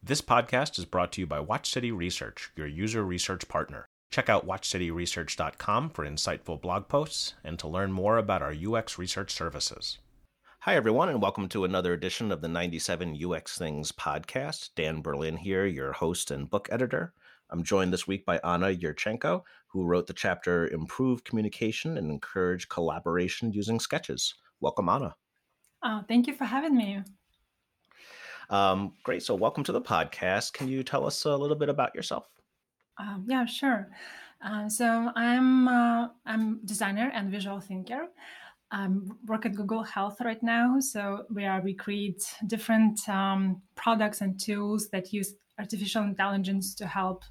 This podcast is brought to you by Watch City Research, your user research partner. Check out watchcityresearch.com for insightful blog posts and to learn more about our UX research services. Hi, everyone, and welcome to another edition of the 97 UX Things podcast. Dan Berlin here, your host and book editor. I'm joined this week by Anna Yurchenko, who wrote the chapter Improve Communication and Encourage Collaboration Using Sketches. Welcome, Anna. Thank you for having me. Great. So welcome to the podcast. Can you tell us a little bit about yourself? Yeah, sure. So I'm designer and visual thinker. I work at Google Health right now. So we create different products and tools that use artificial intelligence to help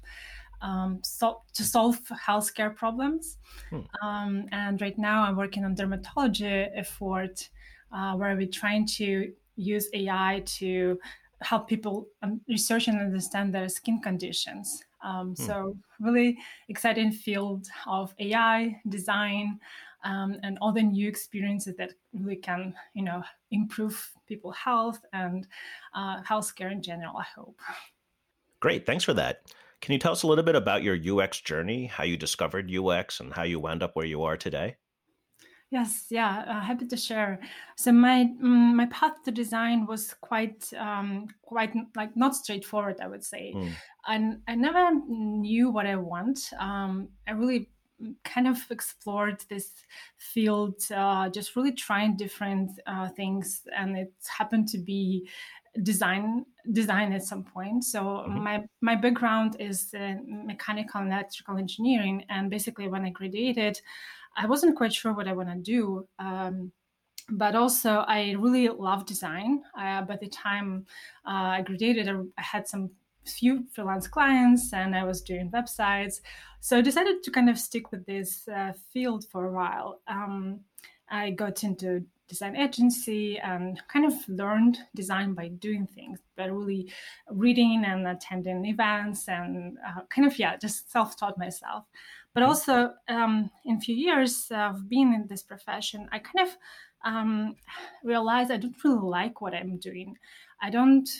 solve healthcare problems. And right now I'm working on dermatology effort where we're trying to use AI to help people research and understand their skin conditions. So really exciting field of AI design and all the new experiences that really can, improve people's health and healthcare in general, I hope. Great. Thanks for that. Can you tell us a little bit about your UX journey, how you discovered UX and how you wound up where you are today? Yes, yeah, happy to share. So my path to design was quite like not straightforward, I would say. And I never knew what I want. I really kind of explored this field, just really trying different things, and it happened to be design at some point. So my background is mechanical and electrical engineering, and basically when I graduated, I wasn't quite sure what I want to do. But also I really love design. By the time I graduated, I had some few freelance clients and I was doing websites. So I decided to kind of stick with this field for a while. I got into design agency and kind of learned design by doing things, by really reading and attending events and just self-taught myself. But also in a few years of being in this profession, I kind of realized I don't really like what I'm doing. I don't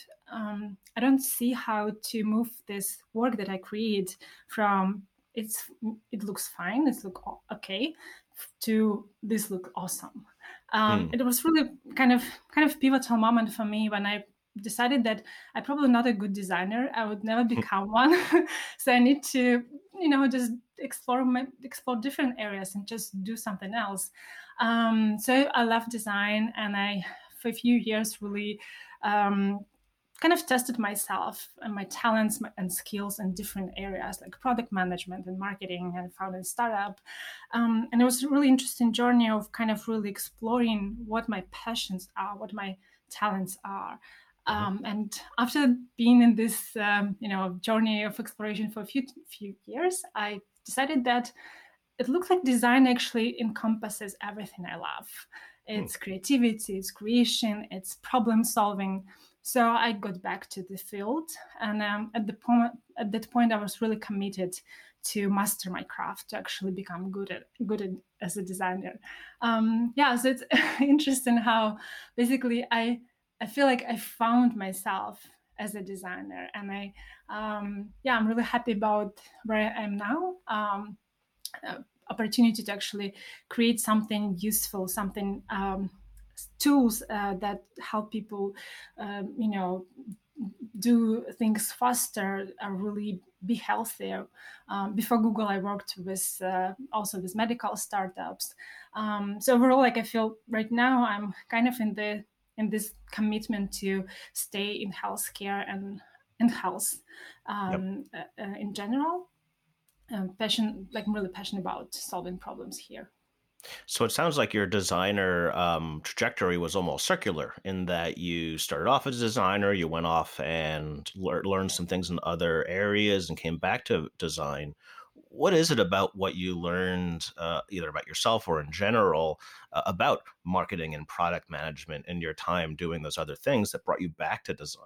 see how to move this work that I create from it looks fine, it looks okay, to this look awesome. It was really kind of pivotal moment for me when I decided that I'm probably not a good designer. I would never become one. So I need to, just explore different areas and just do something else. So I left design and I, for a few years, really kind of tested myself and my talents and skills in different areas like product management and marketing, and founded a startup. And it was a really interesting journey of kind of really exploring what my passions are, what my talents are. And after being in this, journey of exploration for a few years, I decided that it looks like design actually encompasses everything I love. It's creativity, it's creation, it's problem solving. So I got back to the field, and at that point, I was really committed to master my craft, to actually become good as a designer. So it's interesting how basically I feel like I found myself as a designer, and I'm really happy about where I am now. Opportunity to actually create something useful, something tools that help people, do things faster, really be healthier. Before Google, I worked with also with medical startups. So overall, I feel right now I'm kind of in this commitment to stay in healthcare and in health in general. I'm really passionate about solving problems here. So it sounds like your designer trajectory was almost circular in that you started off as a designer, you went off and learned some things in other areas and came back to design. What is it about what you learned, either about yourself or in general, about marketing and product management in your time doing those other things that brought you back to design?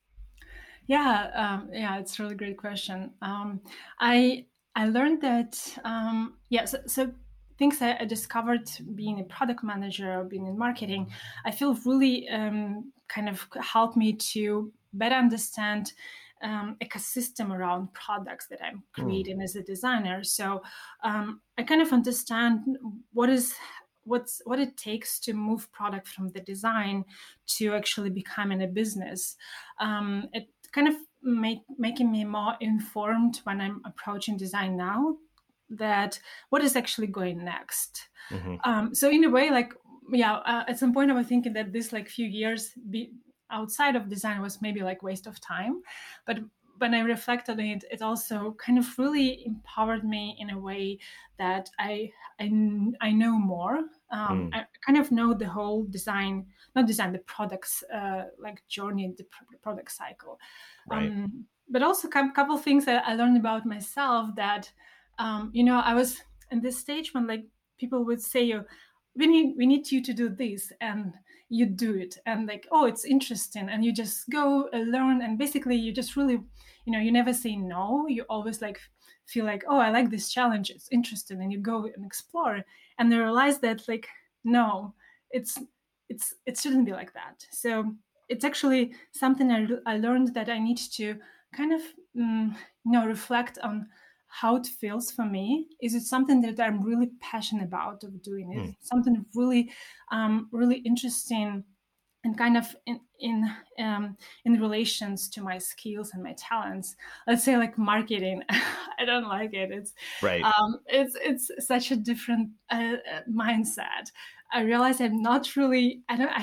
It's a really great question. I learned that, so things I discovered being a product manager or being in marketing, I feel really kind of helped me to better understand ecosystem around products that I'm creating as a designer. So I kind of understand what it takes to move product from the design to actually becoming a business. It kind of making me more informed when I'm approaching design now, that what is actually going next. So in a way, like, at some point I was thinking that this like few years outside of design was maybe like waste of time, but when I reflected on it, it also kind of really empowered me in a way that I know more. I kind of know the whole the products like journey, the product cycle. Right. But also a couple of things that I learned about myself, that I was in this stage when like people would say, we need you to do this, and you do it, and like, oh, it's interesting, and you just go and learn, and basically you just really, you never say no. You always like feel like, oh, I like this challenge, it's interesting, and you go and explore, and they realize that like, no, it shouldn't be like that. So it's actually something I learned, that I need to kind of reflect on how it feels for me. Is it something that I'm really passionate about of doing? Is it something really really interesting and kind of in relations to my skills and my talents? Let's say like marketing. I don't like it. Right. It's such a different mindset. I realize I'm not really, I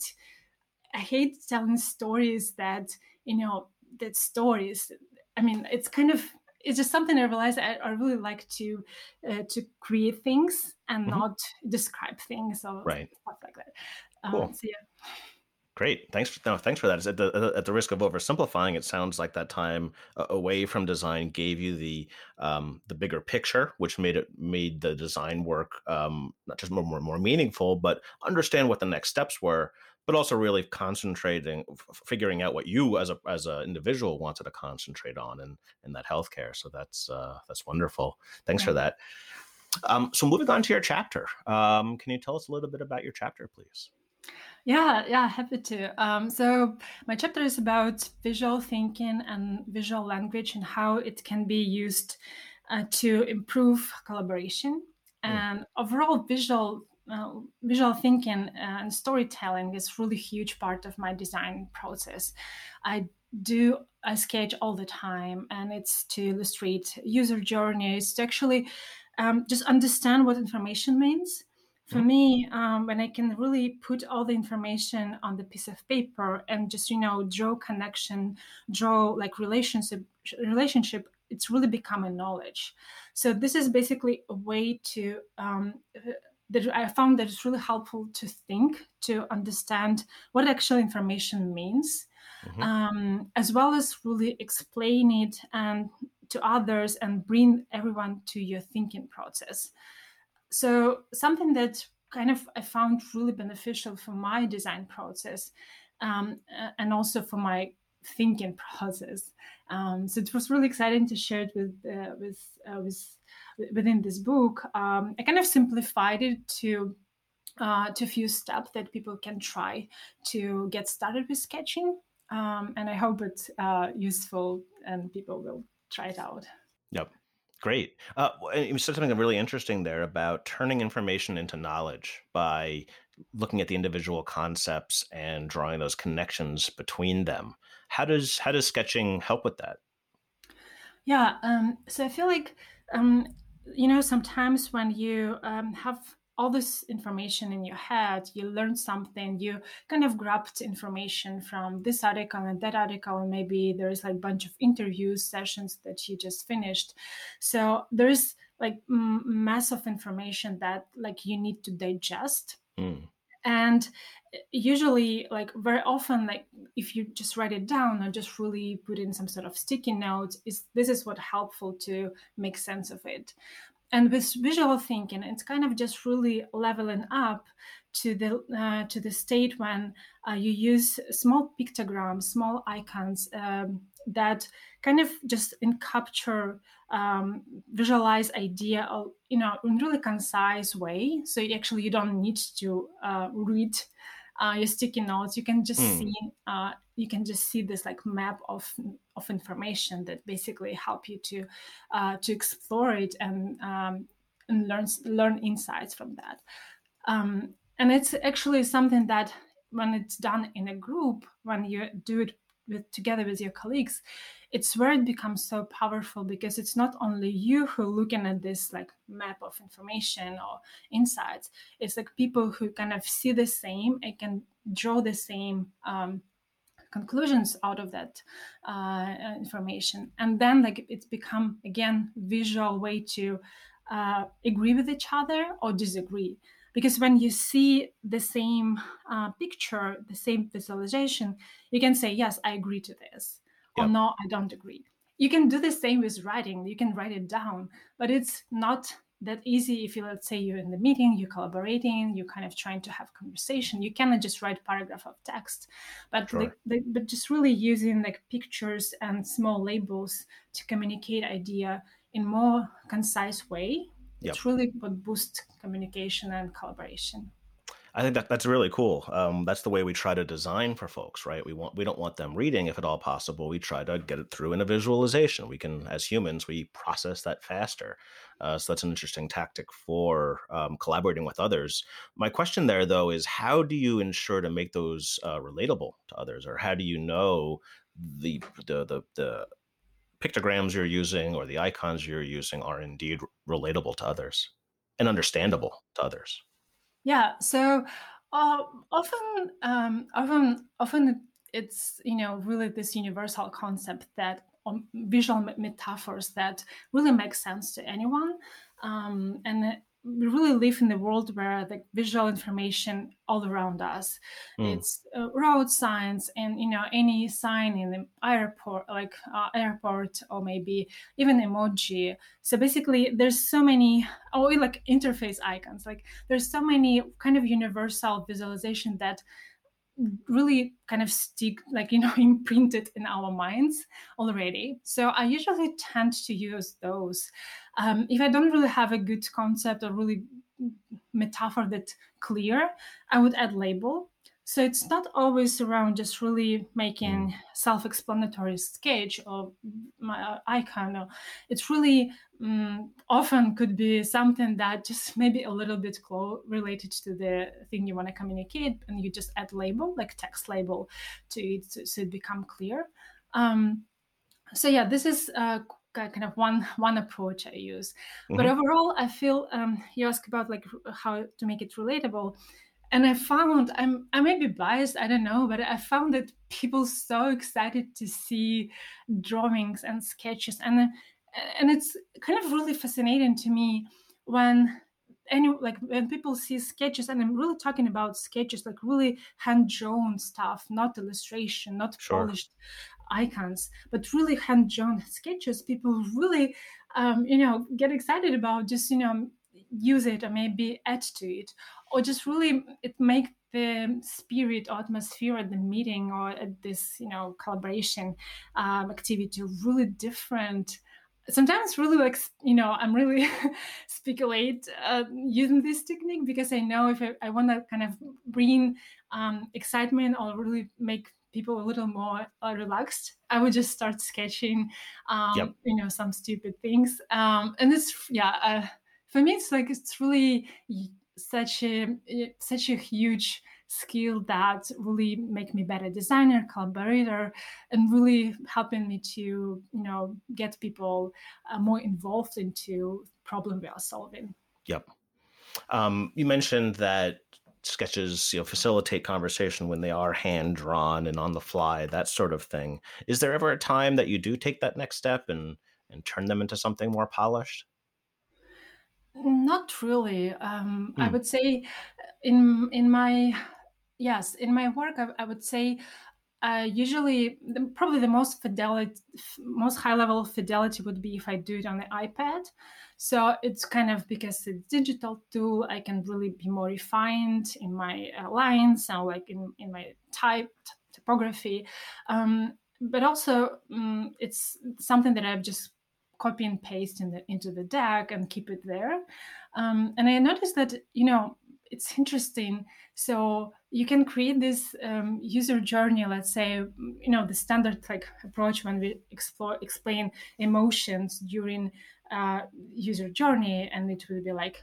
hate telling stories that, stories, I mean, it's just something I realized I really like to create things and not describe things or stuff like that. Cool. So yeah. Great. Thanks for that. At the risk of oversimplifying, it sounds like that time away from design gave you the bigger picture, which made the design work not just more meaningful, but understand what the next steps were, but also really concentrating, figuring out what you as a individual wanted to concentrate on in that healthcare. So that's wonderful. Thanks for that. So moving on to your chapter, can you tell us a little bit about your chapter, please? Yeah, happy to. So my chapter is about visual thinking and visual language and how it can be used to improve collaboration. And overall visual thinking and storytelling is really huge part of my design process. I sketch all the time, and it's to illustrate user journeys, to actually just understand what information means. For me, when I can really put all the information on the piece of paper and just, draw connection, draw like relationship, it's really become a knowledge. So this is basically a way to, that I found that it's really helpful to think, to understand what actual information means, as well as really explain it to others and bring everyone to your thinking process. So something that kind of I found really beneficial for my design process, and also for my thinking process. So it was really exciting to share it within this book. I kind of simplified it to a few steps that people can try to get started with sketching, and I hope it's useful and people will try it out. Yep. Great. You said something really interesting there about turning information into knowledge by looking at the individual concepts and drawing those connections between them. How does sketching help with that? Yeah. So I feel like, sometimes when you have all this information in your head, you learn something, you kind of grabbed information from this article and that article, and maybe there's like a bunch of interview sessions that you just finished. So there's like mass of information that like you need to digest. And usually, like very often, like if you just write it down or just really put in some sort of sticky notes, this is what helpful to make sense of it. And with visual thinking, it's kind of just really leveling up to the state when you use small pictograms, small icons that kind of just capture, visualize idea of, in really concise way. So you don't need to read your sticky notes, you can just Mm. see this like map of information that basically help you to explore it and learn insights from that. And it's actually something that when it's done in a group, when you do it together with your colleagues, it's where it becomes so powerful, because it's not only you who looking at this like map of information or insights. It's like people who kind of see the same and can draw the same conclusions out of that information, and then like it's become again visual way to agree with each other or disagree, because when you see the same picture, the same visualization, you can say, yes, I agree to this, or Yep. no, I don't agree. You can do the same with writing. You can write it down, but it's not that easy. If you, let's say, you're in the meeting, you're collaborating, you're kind of trying to have conversation, you cannot just write paragraph of text, but Sure. but just really using like pictures and small labels to communicate idea in more concise way. Yep. It's really what boosts communication and collaboration. I think that's really cool. That's the way we try to design for folks, right? We don't want them reading if at all possible. We try to get it through in a visualization. We can, as humans, we process that faster. So that's an interesting tactic for collaborating with others. My question there, though, is how do you ensure to make those relatable to others, or how do you know the pictograms you're using or the icons you're using are indeed relatable to others and understandable to others? Yeah. So often it's really this universal concept that visual metaphors that really make sense to anyone, and we really live in the world where the visual information all around us. Mm. It's road signs and any sign in the airport, like airport, or maybe even emoji. So basically, there's so many, or like interface icons. Like there's so many kind of universal visualization that really kind of stick, like imprinted in our minds already. So I usually tend to use those. If I don't really have a good concept or really metaphor that clear, I would add label. So it's not always around just really making self-explanatory sketch or my icon. Or it's really often could be something that just maybe a little bit related to the thing you want to communicate, and you just add label, like text label, to it, so it become clear. So yeah, this is kind of one approach I use. But Mm-hmm. overall, I feel you ask about like how to make it relatable, and I found I may be biased, I don't know, but I found that people so excited to see drawings and sketches, and it's kind of really fascinating to me when when people see sketches, and I'm really talking about sketches, like really hand drawn stuff, not illustration, not Sure. polished icons, but really hand drawn sketches. People really get excited about, just use it or maybe add to it, or just really it make the spirit or atmosphere at the meeting or at this collaboration activity really different. Sometimes really like I'm really speculate using this technique, because I know if I want to kind of bring excitement or really make people a little more relaxed, I would just start sketching Yep. some stupid things, and it's for me it's like it's really such a huge skill that really make me better designer, collaborator, and really helping me to get people more involved into problem we are solving. Yep. You mentioned that sketches, facilitate conversation when they are hand drawn and on the fly, that sort of thing. Is there ever a time that you do take that next step and turn them into something more polished? Not really. I Hmm. would say in my yes, in my work, I would say usually probably the most high level fidelity would be if I do it on the iPad. So it's kind of, because it's digital tool, I can really be more refined in my lines and like in my typography. But also it's something that I've just copy and paste into the deck and keep it there. And I noticed that it's interesting. So you can create this user journey, let's say, the standard like approach when we explain emotions during user journey, and it will be like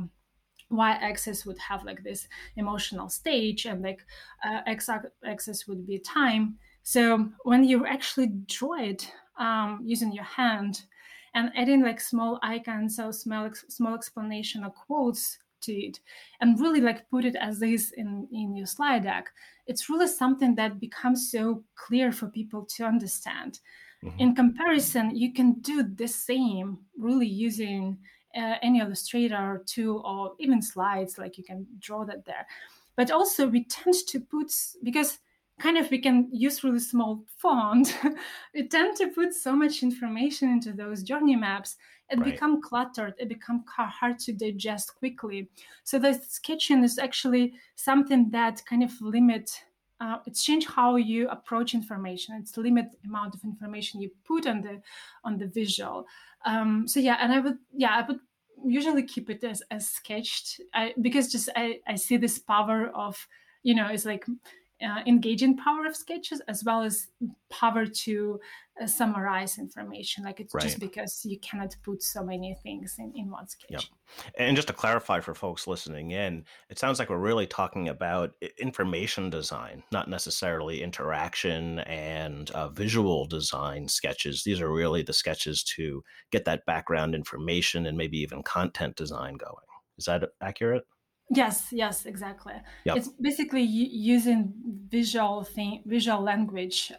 y-axis would have like this emotional stage, and like x-axis would be time. So when you actually draw it using your hand and adding like small icons, so small explanation or quotes to it, and really like put it as is in your slide deck, it's really something that becomes so clear for people to understand. Mm-hmm. In comparison, you can do the same really using any Illustrator tool or even slides, like you can draw that there. But also we tend to put, because kind of we can use really small font, we tend to put so much information into those journey maps, it become cluttered, it become hard to digest quickly. So the sketching is actually something that kind of limit, it's change how you approach information. It's limit amount of information you put on the visual. So yeah, and I would usually keep it as sketched, because just I see this power of, it's like engaging power of sketches, as well as power to summarize information. Like it's just because you cannot put so many things in one sketch. Yep. And just to clarify for folks listening in, it sounds like we're really talking about information design, not necessarily interaction and visual design sketches. These are really the sketches to get that background information and maybe even content design going. Is that accurate? Yes, exactly. Yep. It's basically using visual language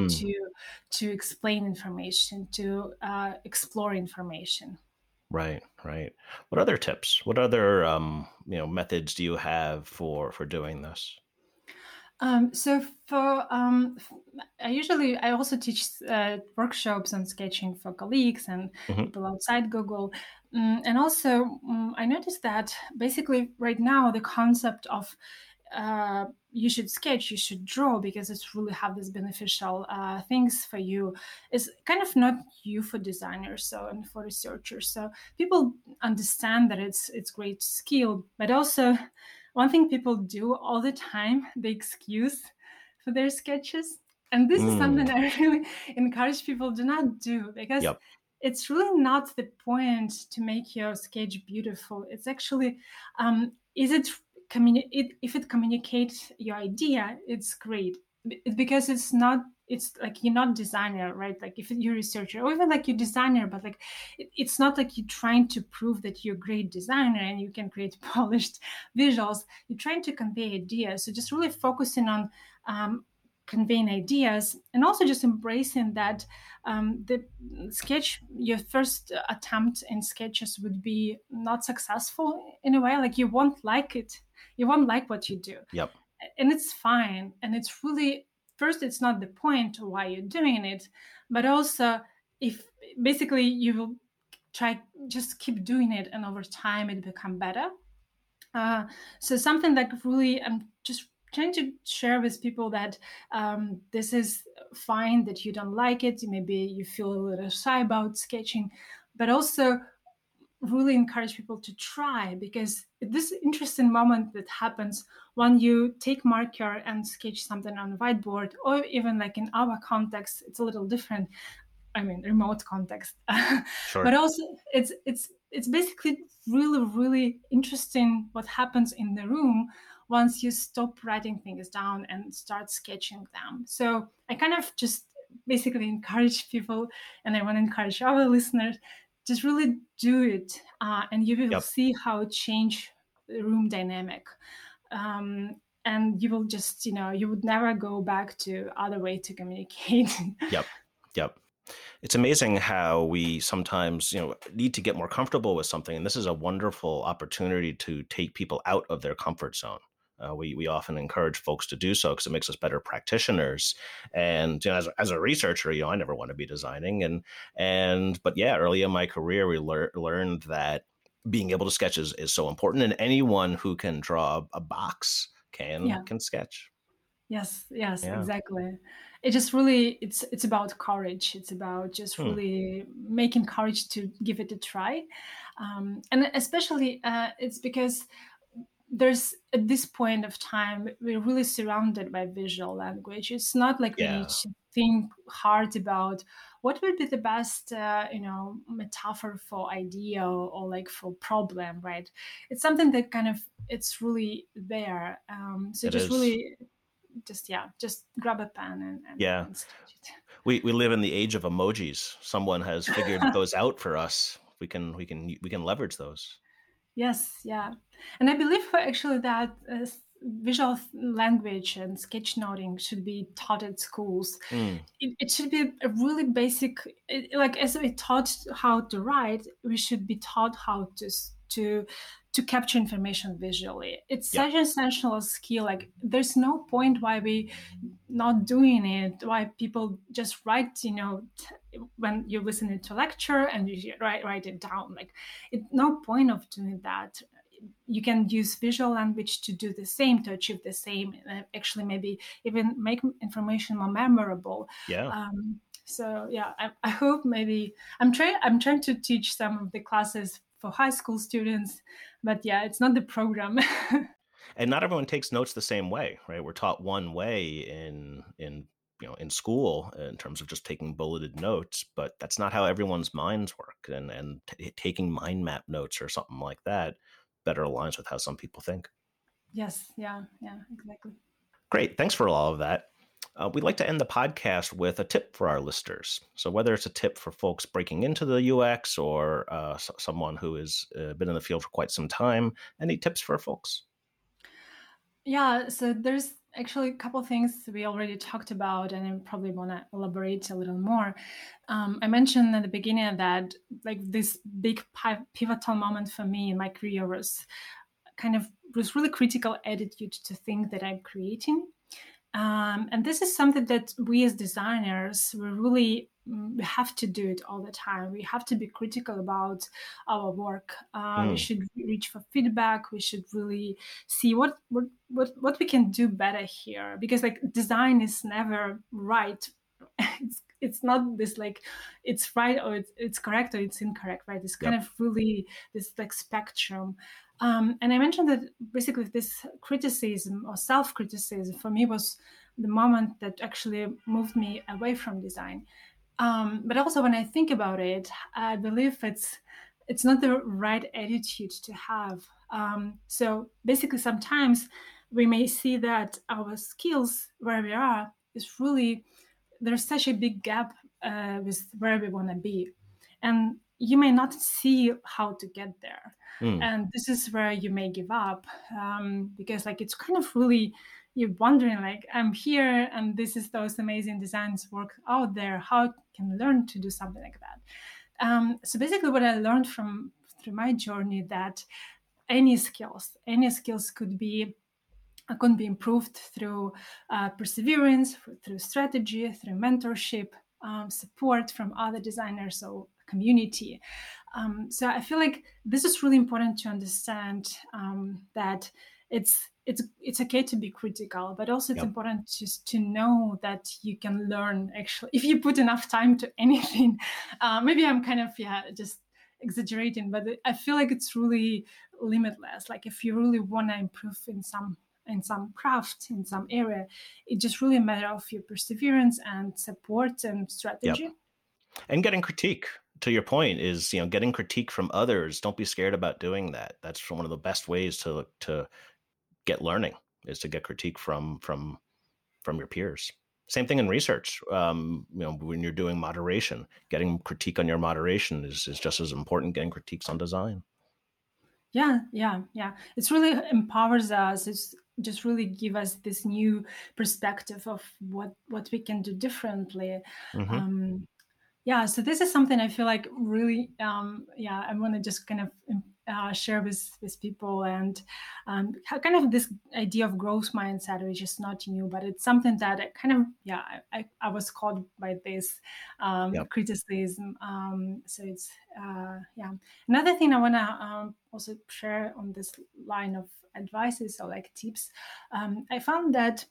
to explain information, to explore information. Right. What other tips? What other methods do you have for doing this? So for I also teach workshops on sketching for colleagues and people outside Google, and also I noticed that basically right now the concept of you should sketch, you should draw, because it's really have this beneficial things for you, is kind of not you for designers and for researchers. So people understand that it's great skill, but also one thing people do all the time, they excuse for their sketches. And this is something I really encourage people do not do, because it's really not the point to make your sketch beautiful. It's actually, if it communicates your idea, it's great. Because it's like you're not designer, right? Like if you're a researcher, or even like you're designer, but like it's not like you're trying to prove that you're a great designer and you can create polished visuals. You're trying to convey ideas. So just really focusing on conveying ideas, and also just embracing that the sketch, your first attempt in sketches would be not successful in a way. Like you won't like it. You won't like what you do. Yep. And it's fine. And it's really, first, it's not the point why you're doing it, but also if basically you will try, just keep doing it, and over time it become better. So something that really, I'm just trying to share with people that this is fine that you don't like it. Maybe you feel a little shy about sketching, but also really encourage people to try, because this interesting moment that happens when you take marker and sketch something on a whiteboard, or even like in our context, it's a little different. I mean, remote context, Sure. But also it's basically really, really interesting what happens in the room once you stop writing things down and start sketching them. So I kind of just basically encourage people, and I want to encourage our listeners, just really do it, and you will see how it change the room dynamic. And you will just, you would never go back to other way to communicate. Yep. It's amazing how we sometimes, need to get more comfortable with something. And this is a wonderful opportunity to take people out of their comfort zone. We often encourage folks to do so because it makes us better practitioners. And as a researcher, I never want to be designing. But early in my career, we learned that being able to sketch is so important. And anyone who can draw a box can sketch. Yes, exactly. It just really, it's about courage. It's about just really making courage to give it a try. And especially it's because there's at this point of time, we're really surrounded by visual language. It's not like we need Yeah, to think hard about what would be the best, metaphor for idea or like for problem, right? It's something that kind of, it's really there. So it just is. really, just grab a pen Yeah. and sketch it. We live in the age of emojis. Someone has figured those out for us. We can leverage those. Yes, yeah. And I believe actually that visual language and sketchnoting should be taught at schools. Mm, It should be a really basic, like as we taught how to write, we should be taught how to capture information visually. It's yep. such an essential skill. Like there's no point why we not doing it, why people just write, when you're listening to a lecture and you write it down. Like no point of doing that. You can use visual language to do the same, to achieve the same, and actually maybe even make information more memorable. Yeah. So yeah, I hope maybe I'm trying to teach some of the classes for high school students, but yeah, it's not the program. And not everyone takes notes the same way, right? We're taught one way in school in terms of just taking bulleted notes, but that's not how everyone's minds work. And taking mind map notes or something like that better aligns with how some people think. Yes, yeah, exactly. Great. Thanks for all of that. We'd like to end the podcast with a tip for our listeners. So, whether it's a tip for folks breaking into the UX or someone who has been in the field for quite some time, any tips for folks? Yeah, so there's actually a couple things we already talked about, and I probably want to elaborate a little more. I mentioned at the beginning that like this big pivotal moment for me in my career was really critical attitude to think that I'm creating. And this is something that we as designers, we have to do it all the time. We have to be critical about our work. We should reach for feedback. We should really see what we can do better here, because like design is never right. It's not this like it's right or it's correct or it's incorrect, right? It's kind of really this like spectrum. And I mentioned that basically this criticism or self-criticism for me was the moment that actually moved me away from design. But also when I think about it, I believe it's not the right attitude to have. So basically, sometimes we may see that our skills where we are is really, there's such a big gap with where we want to be, and you may not see how to get there. And this is where you may give up, because like it's kind of really, you're wondering like, I'm here and this is those amazing designs work out there, how can I learn to do something like that? So basically what I learned through my journey, that any skills could be improved through perseverance, through strategy, through mentorship, support from other designers or community. So I feel like this is really important to understand, that it's okay to be critical, but also it's important just to know that you can learn actually if you put enough time to anything. Maybe I'm kind of just exaggerating, but I feel like it's really limitless. Like if you really want to improve in some craft, in some area, it just really matter of your perseverance and support and strategy. Yep. And getting critique, to your point, is getting critique from others. Don't be scared about doing that. That's one of the best ways to get learning, is to get critique from your peers. Same thing in research. When you're doing moderation, getting critique on your moderation is just as important. Getting critiques on design. Yeah. It's really empowers us. It's just really give us this new perspective of what we can do differently. Mm-hmm. So this is something I feel like really, I want to just kind of share with people, and kind of this idea of growth mindset, which is not new, but it's something that I kind of, I was caught by this criticism. So it's, Another thing I want to also share on this line of advices or like tips, I found that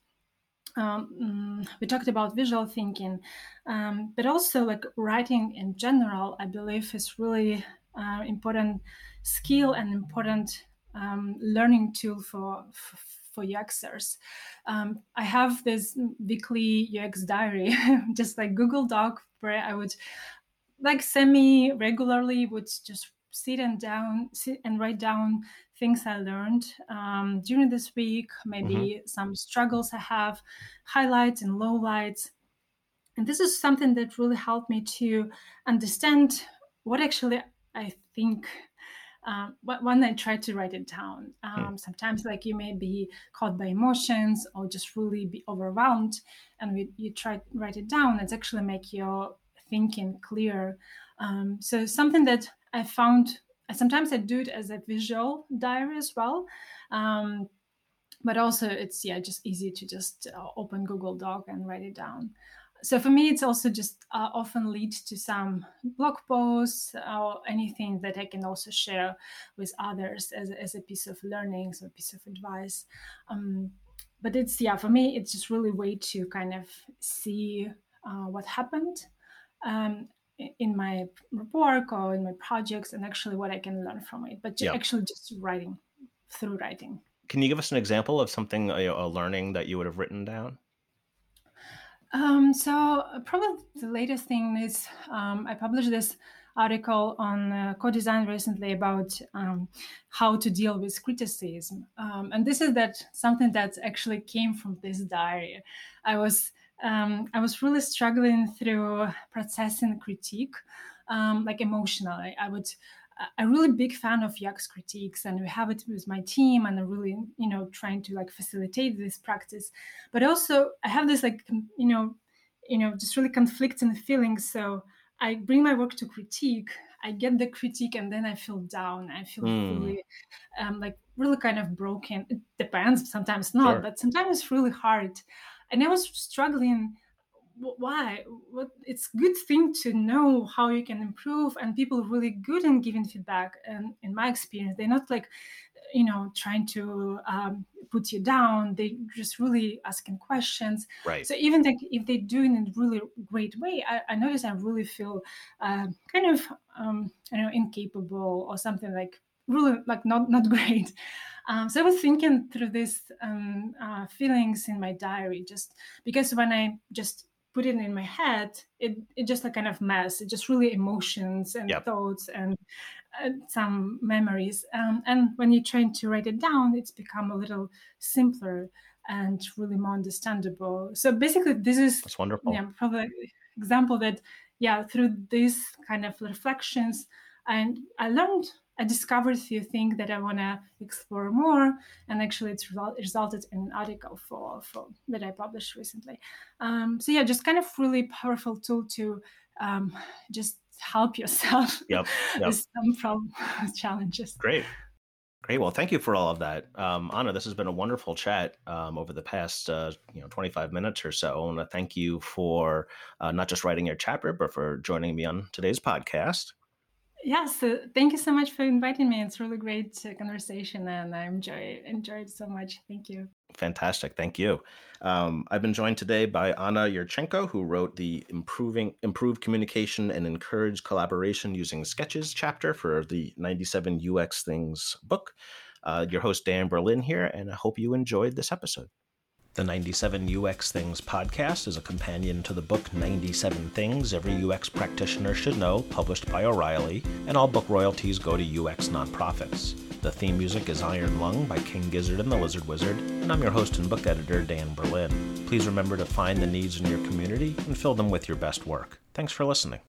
we talked about visual thinking, but also like writing in general, I believe is really important skill and important learning tool for UXers. I have this weekly UX diary, just like Google Doc, where I would like semi-regularly would just sit and write down things I learned during this week, maybe some struggles I have, highlights and lowlights. And this is something that really helped me to understand what actually I think when I try to write it down. Sometimes like you may be caught by emotions or just really be overwhelmed, and you try to write it down, it's actually make your thinking clear. So something that I found, sometimes I do it as a visual diary as well. But also it's just easy to just open Google Doc and write it down. So for me, it's also just often leads to some blog posts or anything that I can also share with others as a piece of learning, so a piece of advice. But it's, for me, it's just really a way to kind of see what happened in my work or in my projects, and actually what I can learn from it. But actually just writing. Can you give us an example of something, a learning that you would have written down? So probably the latest thing is I published this article on co-design recently about how to deal with criticism. And this is something that actually came from this diary. I was really struggling through processing critique, like emotionally. I'm really big fan of UX critiques, and we have it with my team, and I'm really, trying to like facilitate this practice. But also I have this like, just really conflicting feelings. So I bring my work to critique, I get the critique, and then I feel down. I feel really, like really kind of broken. It depends, sometimes not, but sometimes it's really hard. And I was struggling. Why? It's a good thing to know how you can improve, and people are really good in giving feedback. And in my experience, they're not like, trying to put you down. They just really asking questions. Right. So even like if they do it in a really great way, I notice I really feel kind of incapable or something, like really like not great. So I was thinking through these feelings in my diary, just because when I just put it in my head, it just a kind of mess. It just really emotions and thoughts and some memories. And when you're trying to write it down, it's become a little simpler and really more understandable. So basically, that's wonderful. Yeah, probably an example that through these kind of reflections, and I discovered a few things that I want to explore more, and actually it's resulted in an article for that I published recently. So just kind of really powerful tool to just help yourself with some challenges. Great. Well, thank you for all of that. Anna, this has been a wonderful chat over the past 25 minutes or so. I want to thank you for not just writing your chapter, but for joining me on today's podcast. Yes, thank you so much for inviting me. It's really great conversation, and I enjoy it so much. Thank you. Fantastic. Thank you. I've been joined today by Anna Yurchenko, who wrote the Improve Communication and Encourage Collaboration Using Sketches chapter for the 97 UX Things book. Your host, Dan Berlin here, and I hope you enjoyed this episode. The 97 UX Things podcast is a companion to the book 97 Things Every UX Practitioner Should Know, published by O'Reilly, and all book royalties go to UX nonprofits. The theme music is Iron Lung by King Gizzard and the Lizard Wizard, and I'm your host and book editor, Dan Berlin. Please remember to find the needs in your community and fill them with your best work. Thanks for listening.